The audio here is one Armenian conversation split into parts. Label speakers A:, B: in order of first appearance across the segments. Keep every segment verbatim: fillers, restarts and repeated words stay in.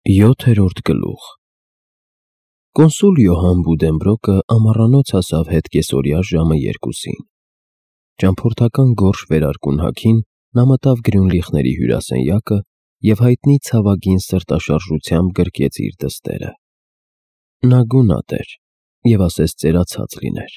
A: Յոթերորդ գլուխ Կոնսուլ Յոհան Բուդենբրոկը ամառանոց հասավ հետկեսօրյա ժամը երկուսին։ Ճամփորդական գորշ վերարկուն հագին նա մտավ Գրյունլիխների հյուրասենյակը և հայտնի ցավագին սրտաշարժությամբ գրկեց իր դստերը։ Նա գունատ էր և ասես ծերացած լիներ։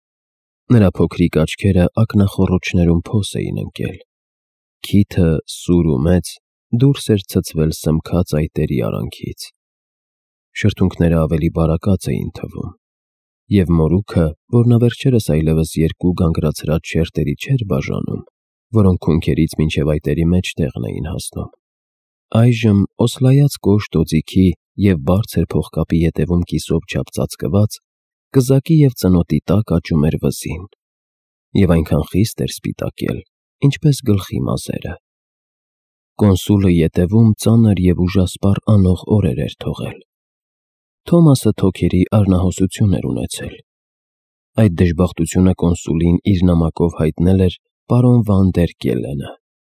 A: Նրա փոքրիկ աչքերը ակնախոռոչներում փոս էին ընկել։ Քիթը, սուր ու մեծ, դուրս էր ցցվել սմքած այտերի արանքից։ Շրթունքները ավելի բարակած էին թվում, և մորուքը, որ նա վերջերս այլևս երկու գանգրացրած շերտերի չէր բաժանում, որոնք քունքերից մինչև այտերի մեջտեղն էին հասնում, այժմ օսլայած կոշտ օձիքի և բարձր փողկապի ետևում կիսով չափ ծածկված, կզակի և ծնոտի տակ աճում էր վզին, և այնքան խիստ էր սպիտակել, ինչպես գլխի մազերը։ Կոնսուլը ետևում ծանր և ուժասպառ անող օրեր էր թողել։ Թոմասը թոքերի արնահոսություն էր ունեցել։ Այդ դժբախտությունը կոնսուլին իր նամակով հայտնել էր պարոն Վան դեր Կելենը։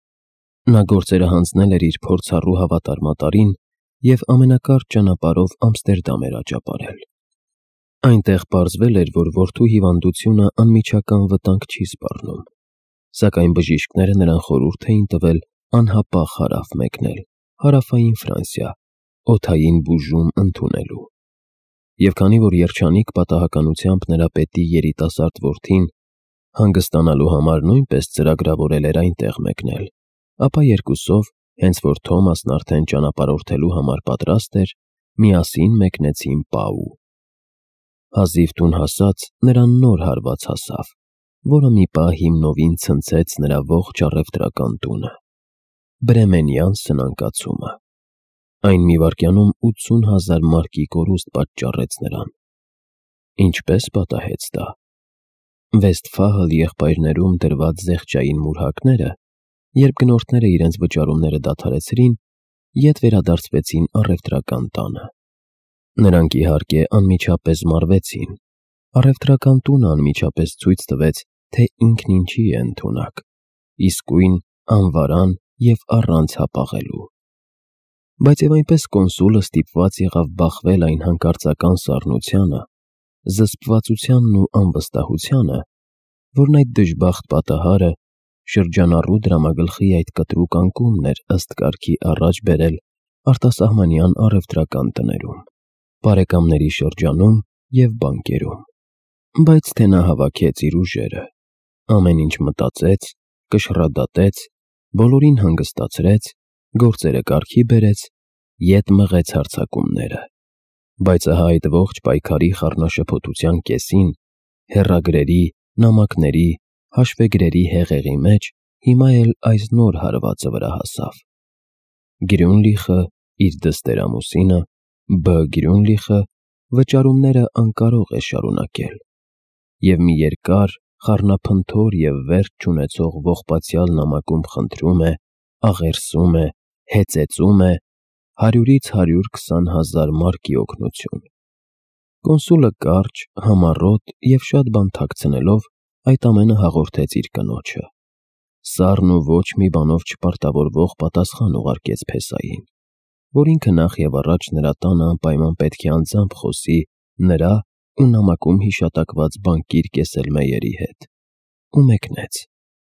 A: Նա գործերը հանձնել էր իր փորձառու հավատարմատարին և ամենակարճ ճանապարհով Ամստերդամ էր աճապարել։ Այնտեղ պարզվել էր, որ որդու հիվանդությունը անմիջական վտանգ չի սպառնում, սակայն բժիշկները նրան խորհուրդ էին տվել անհապաղ հարավ մեկնել, հարավային Ֆրանսիա, օդային բուժում ընդունելու։ Եվ քանի որ երջանիկ պատահականությամբ նրա պետի երիտասարդ որդին հանգստանալու համար նույնպես ծրագրավորել էր այնտեղ մեկնել, ապա երկուսով, հենց որ Թոմասն արդեն ճանապարհորդելու համար պատրաստ էր, միասին մեկնեցին Պաու։ Հազիվ տուն հասած, նրան նոր հարված հասավ, որը մի պահ հիմնովին ցնցեց նրա ողջ առևտրական տունը։ Բրեմենյան սնանկացումը։ Այն մի վայրկյանում ութսուն հազար մարկի կորուստ պատճառեց նրան։ Ինչպես պատահեց դա։ Վեստֆահլ եղբայրներում դրված զեղչային մուրհակները, երբ գնորդները իրենց վճարումները դադարեցրին, ետ վերադարձվեցին առևտրական տանը։ Նրանք, իհարկե, անմիջապես մարվեցին։ Առևտրական տունը անմիջապես ցույց տվեց, թե ինքն ինչի է ընդունակ, իսկույն անվարան և առանց հապաղելու։ Բայց և այնպես կոնսուլը ստիպված եղավ բախվել այն հանկարծական սառնությանը, զսպվածությանն ու անվստահությանը, որն այդ դժբախտ պատահարը, շրջանառու դրամագլխի այդ կտրուկ անկումն էր ըստ կարգի առաջ բերել արտասահմանյան առևտրական տներում, բարեկամների շրջանում և բանկերում։ Բայց թե նա հավաքեց իր ուժերը, ամեն ինչ մտածեց, կշռադատեց, բոլորին հանգստացրեց, գործերը կարգի բերեց, ետ մղեց հարձակումները։ Բայց ահա այդ ողջ պայքարի խառնաշփոթության կեսին, հեռագրերի, նամակների, հաշվեգրերի հեղեղի մեջ հիմա էլ այս նոր հարվածը վրա հասավ. Գրյունլիխը, իր դստեր֊ամուսինը, Բ. Գրյունլիխը, վճարումները անկարող է շարունակել, և մի երկար, խառնափնթոր և վերջ չունեցող ողբացյալ նամակում խնդրում է, աղերսում է, հեծեծում է հարյուրից հարյուր քսան հազար մարկի օգնություն։ Կոնսուլը կարճ, համառոտ և շատ բան թաքցնելով, այդ ամենը հաղորդեց իր կնոջը։ Սառն ու ոչ մի բանով չպարտավորվող պատասխան ուղարկեց փեսային, որ ինքը նախ և առաջ նրա տանը անպայման պետք է անձամբ խոսի նրա ու նամակում հիշատակված բանկիր Կեսելմեյերի հետ, ու մեկնեց։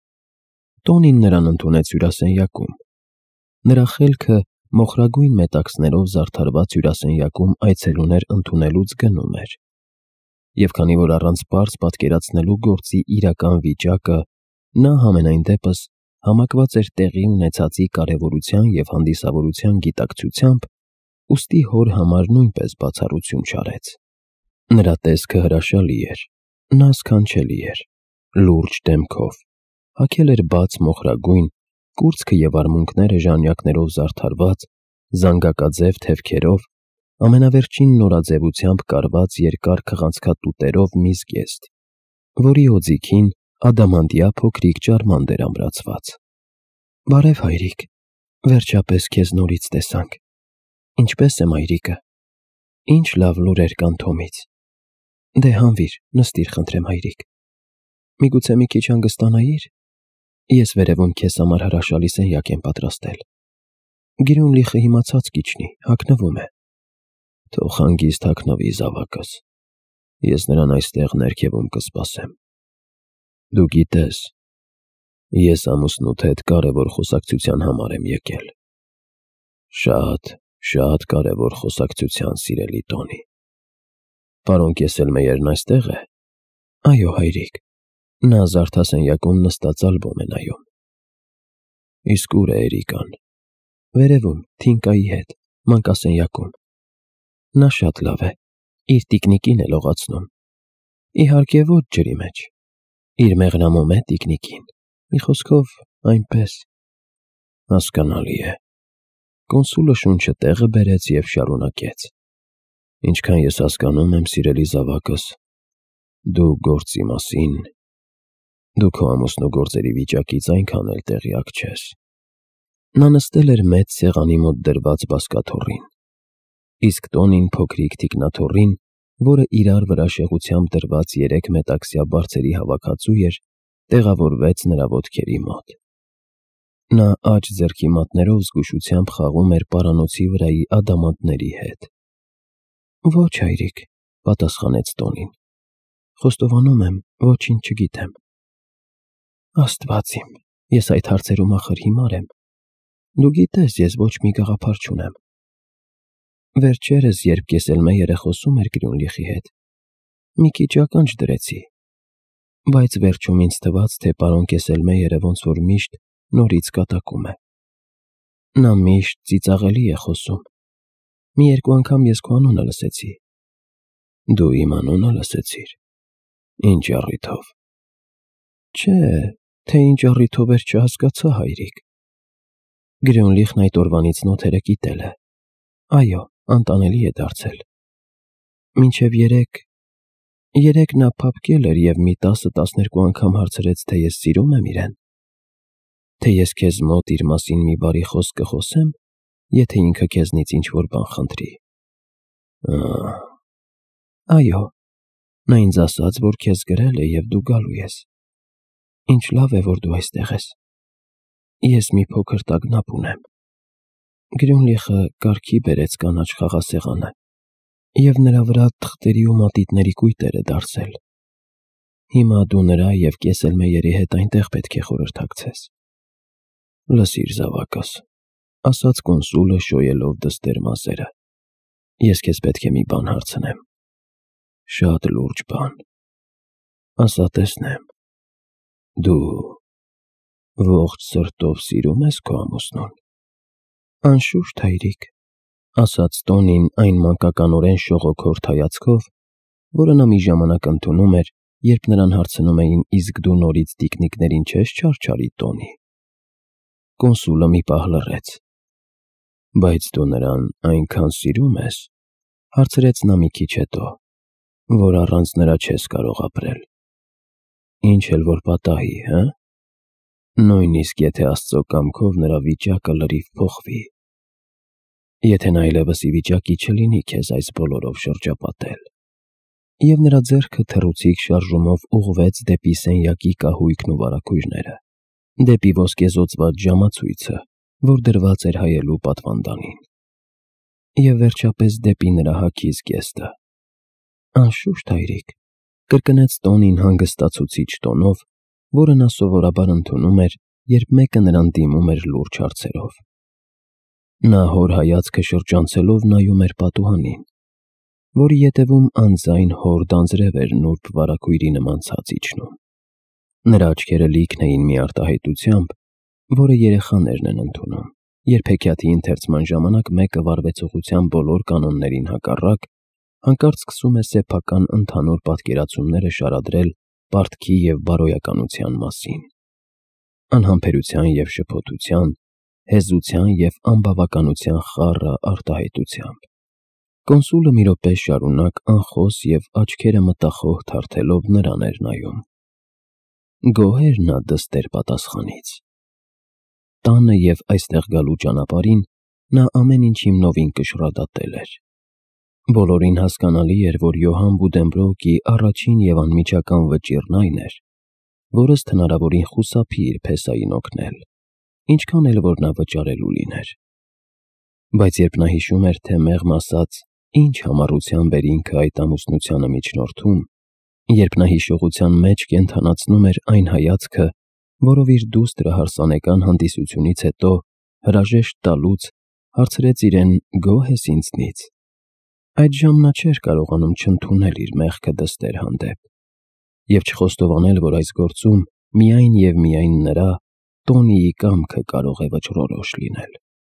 A: Տոնին նրան ընդունեց հյուրասենյակում։ Նրա խելքը մոխրագույն մետաքսներով զարդարված հյուրասենյակում այցելուներ ընդունելուց գնում էր, և քանի որ առանց պարզ պատկերացնելու գործի իրական վիճակը, նա համենայն դեպս համակված էր տեղի ունեցածի կարևորության և հանդիսավորության գիտակցությամբ, ուստի հոր համար նույնպես բացառություն չարեց։ Նրա տեսքը հրաշալի էր, նա սքանչելի էր, լուրջ դեմքով, հագել էր բաց մոխրագույն, կուրծքը և արմունկները ժանյակներով զարդարված, զանգակաձև թևքերով, ամենավերջին նորաձևությամբ կարված երկար քղանցքատուտերով մի զգեստ, որի օձիքին ադամանդյա փոքրիկ ճարմանդ էր ամրացված։ Բարև, հայրիկ, վերջապես քեզ նորից տեսանք։ Ինչպե՞ս է մայրիկը։ Ինչ լավ լուրեր կան Թոմից։ Դե հանվիր, նստիր, խնդրեմ, հայրիկ։ Միգուցե մի քիչ հանգստանայի՞ր։ Ես վերևում քեզ համար հրաշալի սենյակ եմ պատրաստել։ Գիրունլիխը հիմա ցած կիջնի, հագնվում է։ Թող հանգիստ հագնվի զավակս։ Ես նրան այստեղ ներքևում կսպասեմ։ Դու գիտես, ես ամուսնուդ հետ կարևոր խոսակցության համար եմ եկել։ Շատ, շատ կարևոր խոսակցության, սիրելի Տոնի։ Պարոն Կեսելմեյերն այստեղ է։ Այո, հայրիկ։ Նա զարդասենյակում նստած ալբոմ է նայում։ Իսկ ուր է Էրիկան։ Վերևում, Թինկայի հետ, մանկասենյակում։ Նա շատ լավ է, իր տիկնիկին է լողացնում։ Իհարկե ոչ ջրի մեջ։ Իր մեղրամոմ է տիկնիկին։ Մի խոսքով, այնպես։ Հասկանալի է։ Կոնսուլը շունչը տեղը բերեց և շարունակեց. Ինչքան ես հասկանում եմ, սիրելի զավակս, դու գործի մասին, դու քո ամուսնու գործերի վիճակից այնքան էլ տեղյակ չես։ Նա նստել էր մեծ սեղանի մոտ դրված բազկաթոռին, իսկ Տոնին փոքրիկ թիկնաթոռին, որը իրար վրա շեղությամբ դրված երեք մետաքսյա բարձերի հավաքածու էր, տեղավորվեց նրա ոտքերի մոտ։ Նա աջ ձեռքի մատներով զգուշությամբ խաղում էր պարանոցի վրայի ադամանդների հետ։ Ոչ, հայրիկ, պատասխանեց Տոնին։ Խոստովանում եմ, ոչինչ չգիտեմ։ Աստված իմ, ես այդ հարցերում ախր հիմար եմ։ Դու գիտես, ես ոչ մի գաղափար չունեմ։ Վերջերս, երբ Կեսելմեյերը խոսում էր Գրյունլիխի հետ, մի քիչ ականջ դրեցի, բայց վերջում ինձ թվաց, թե պարոն Կեսելմեյերը ոնց որ միշտ նորից կատակում է։ Նա միշտ ծիծաղելի է խոսում։ Մի երկու անգամ ես քո անունը լսեցի։ Դու իմ անունը լսեցիր։ Ինչ առիթով։ Չէ, թե ինչ առիթով էր չհասկացա, հայրիկ։ Գրյունլիխն այդ օրվանից նոթերը կիտել է։ Այո, անտանելի է դարձել։ Մինչև երեկ, երեկ նա փափկել էր և մի տասը-տասներկու անգամ հարցրեց, թե ես սիրում եմ իրեն, թե ես քեզ մոտ իր մասին մի բարի խոսք կխոսեմ, եթե ինքը քեզնից ինչ-որ բան խնդրի։ Ահ։ Այո, նա ինձ ասաց, որ քեզ գրել է և դու գալու ես։ Ինչ լավ է, որ դու այստեղ ես։ Ես մի փոքր տագնապ ունեմ։ Գրյունլիխը կարգի բերեց կանաչ խաղասեղանը և նրա վրա թղթերի ու մատիտների կույտեր է դարսել։ Հիմա դու նրա և Կեսելմեյերի հետ այնտեղ պետք է խորհրդակցես։ Լսիր, զավակս, ասաց կոնսուլը շոյելով դստեր մազերը։ Ես քեզ պետք է մի բան հարցնեմ։ Շատ լուրջ բան։ Ասա տեսնեմ։ Դու ողջ սրտով սիրում ես քո ամուսնուն։ Անշուշտ, հայրիկ, ասաց Տոնին այն մանկականորեն շողոքորթ հայացքով, որը նա մի ժամանակ ընդունում էր, երբ նրան հարցնում էին, իսկ դու նորից տիկնիկներին չես չարչարի, Տոնի։ Կոնսուլը մի պահ լռեց։ Բայց դու նրան այնքան սիրում ես, հարցրեց նա մի քիչ հետո, որ առանց նրա չես կարող ապրել։ Ինչ էլ որ պատահի, հը՞։ Նույնիսկ եթե Աստծո կամքով նրա վիճակը լրիվ փոխվի։ Եթե նա այլևս ի վիճակի չլինի քեզ այս բոլորով շրջապատել։ Եվ նրա ձեռքը թռուցիկ շարժումով ուղղվեց դեպի սենյակի կահույքն ու վարագույրները, դեպի ոսկեզօծված ժամացույցը, որ դրված էր հայելու պատվանդանին, և վերջապես դեպի նրա հագի զգեստը։ Անշուշտ, հայրիկ, կրկնեց Տոնին հանգստացուցիչ տոնով, որը նա սովորաբար ընդունում էր, երբ մեկը նրան դիմում էր լուրջ հարցերով։ Նա հոր հայացքը շրջանցելով նայում էր պատուհանին, որի ետևում անձայն հոր դանձրև էր նուրբ վարագույրի նման ցած իջնում։ Նրա աչքերը լիքն էին մի արտահայտությամբ, որը երեխաներն են ընդունում, երբ հեքիաթի ընթերցման ժամանակ մեկը վարվեցողության բոլոր կանոններին հակառակ, հանկարծ սկսում է սեփական ընդհանուր պատկերացումները շարադրել պարտքի և բարոյականության մասին, անհամբերության և շփոթության, հեզության և անբավականության խառը արտահայտությամբ։ Կոնսուլը մի րոպե շարունակ անխոս և աչքերը մտախոհ թարթելով նրան էր նայում։ Գոհ էր նա դստեր պատասխանից։ Տանը և այստեղ գալու ճանապարհին նա ամեն ինչ հիմնովին կշռադատել էր։ Բոլորին հասկանալի էր, որ Յոհան Բուդենբրոկի առաջին և անմիջական վճիռն այն էր, որ ըստ հնարավորին խուսափի իր փեսային օգնել, ինչքան էլ որ նա վճարելու լիներ։ Բայց երբ նա հիշում էր, թե մեղմ ասած ինչ համառությամբ էր ինքը այդ ամուսնությանը միջնորդում, երբ նա հիշողության մեջ կենդանացնում էր այն հայացքը, որով իր դուստրը հարսանեկան հանդիսությունից հետո հրաժեշտ տալուց հարցրեց իրեն գոհ ես ինձնից, այդժամ նա չէր կարողանում չընդունել իր մեղքը դստեր հանդեպ և չխոստովանել, որ այս գործում միայն և միայն նրա, Տոնիի կամքը կարող է վճռորոշ լինել։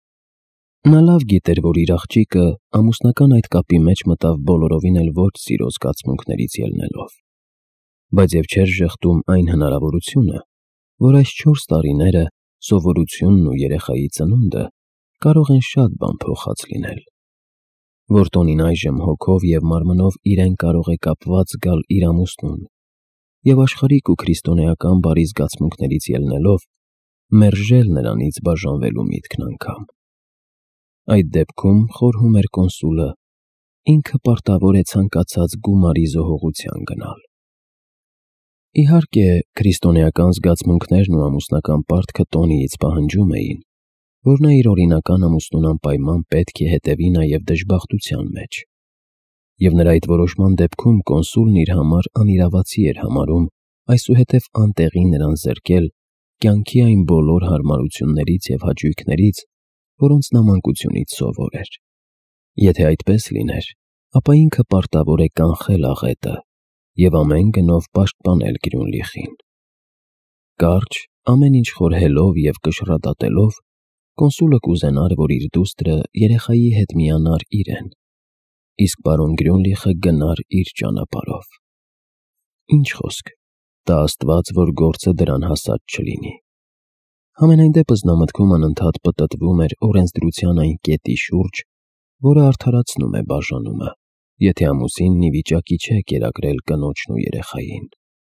A: Նա լավ գիտեր, որ իր աղջիկը ամուսնական այդ կապի մեջ մտավ բոլորովին էլ ոչ սիրո զգացմունքներից ելնելով, բայց և չէր ժխտում այն հնարավորությունը, որ այս չորս տարիները, սովորությունն ու երեխայի ծնունդը կարող են շատ բան փոխած լինել, որ Տոնին այժմ հոգով և մարմնով իրեն կարող է կապված զգալ իր ամուսնուն և աշխարհիկ ու քրիստոնեական բարի զգացմունքներից ելնելով մերժել նրանից բաժանվելու միտքն անգամ։ Այդ դեպքում, խորհում էր կոնսուլը, ինքը պարտավոր է ցանկացած գումարի զոհողության գնալ։ Իհարկե, քրիստոնեական զգացմունքներն ու ամուսնական պարտքը Տոնիից պահանջում էին, որ նա իր օրինական ամուսնուն անպայման պետք է հետևի նաև դժբախտության մեջ, և նրա այդ որոշման դեպքում կոնսուլն իր համար անիրավացի էր համարում այսուհետև անտեղի նրան զրկել կյանքի այն բոլոր հարմարություններից և հաճույքներից, որոնց նա մանկությունից սովոր էր։ Եթե այդպես լիներ, ապա ինքը պարտավոր է կանխել աղետը և ամեն գնով պաշտպանել Գրյունլիխին։ Կարճ, ամեն ինչ խորհելով և կշռադատելով, կոնսուլը կուզենար, որ իր դուստրը երեխայի հետ միանար իրեն, իսկ պարոն Գրյունլիխը գնար իր ճանապարհով։ Ինչ խոսք, տա Աստված, որ գործը դրան հասած չլինի։ Համենայն դեպս նա մտքում անընդհատ պտտվում էր օրենսդրության այն կետի շուրջ, որը արդարացնում է բաժանումը, եթե ամուսինն ի վիճակի չէ կերակրել կնոջն ու երեխային։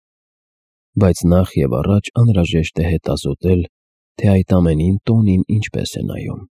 A: Բայց նախ և առաջ անհրաժեշտ է հետազոտել, թե այդ ամենին Տոնին ինչպես է նայում։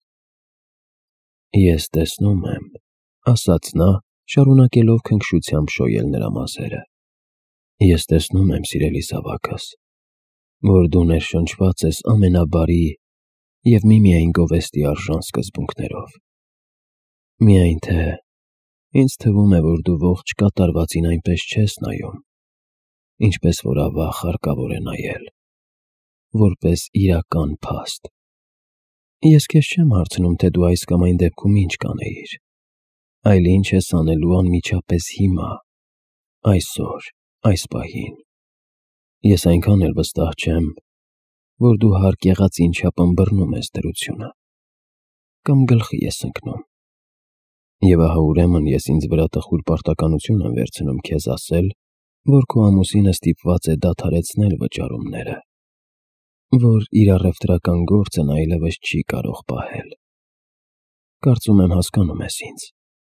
A: Ես տեսնում եմ, ասաց նա, շարունակելով քնքշությամբ շոյել նրա մազերը, ես տեսնում եմ, սիրելի զավակս, որ դու ներշնչված ես ամենաբարի և միմիայն գովեստի արժան սկզբունքներով։ Միայն թե ինձ թվում է, որ դու ողջ կատարվածին այնպես չես նայում, ինչպես որ ավաղ հարկավոր է նայել, որպես իրական փաստ։ Ես քեզ չեմ հարցնում, թե դու այս կամ այն դեպքում ինչ կանեիր, այլ ինչ ես անելու անմիջապես հիմա, այսօր, այս պահին։ Ես այնքան էլ վստահ չեմ, որ դու հարկ եղած ինչապ ըմբռնում ես դրությունը կամ գլխի ես ընկնում։ Եվ ահա ուրեմն ես ինձ վրա տխուր պարտականություն եմ վերցնում քեզ ասել, որ քո ամուսինը ստիպված է դադարեցնել վճարումները, որ իր առևտրական գործն այլևս չի կարող պահել։ Կարծում եմ հասկանում ես ինձ։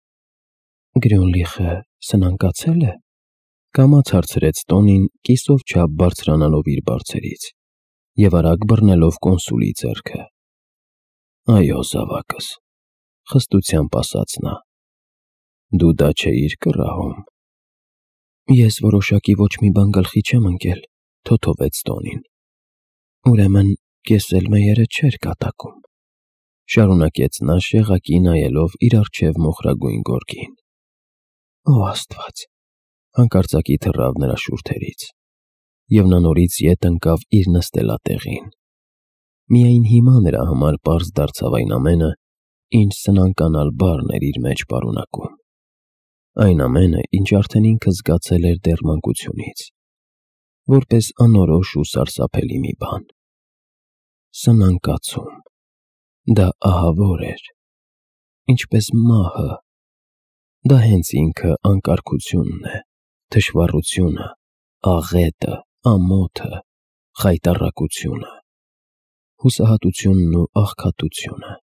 A: Գրյունլիխը սնանկացե՞լ է, կամաց հարցրեց Տոնին, կիսով չափ բարձրանալով իր բարձերից և արագ բռնելով կոնսուլի ձեռքը։ Այո, զավակս, խստությամբ ասաց նա, դու դա չէիր կռահում։ Ես որոշակի ոչ մի բան գլխի չեմ ընկել, թոթովեց Տոնին։ Ուրեմն կեսելմեյերը չէր կատակում, շարունակեց նա շեղակի նայելով իր առջև մոխրագույն գորգին։ Օ Աստված, հանկարծակի թռավ նրա շուրթերից, և նա նորից ետ ընկավ իր նստելատեղին։ Միայն հիմա նրա համար պարզ դարձավ այն ամենը, ինչ սնանկանալ բառն էր իր մեջ պարունակում, այն ամենը, ինչ արդեն ինքը զգացել էր դեռ մանկությունից, որպես անորոշ ու սարսափելի մի բան։ Սնանկացում, դա ահավոր էր, ինչպես մահը, դա հենց ինքը անկարգությունն է, թշվառությունը, աղետը, ամոթը, խայտառակությունը, հուսահատությունն ու աղքատությունը։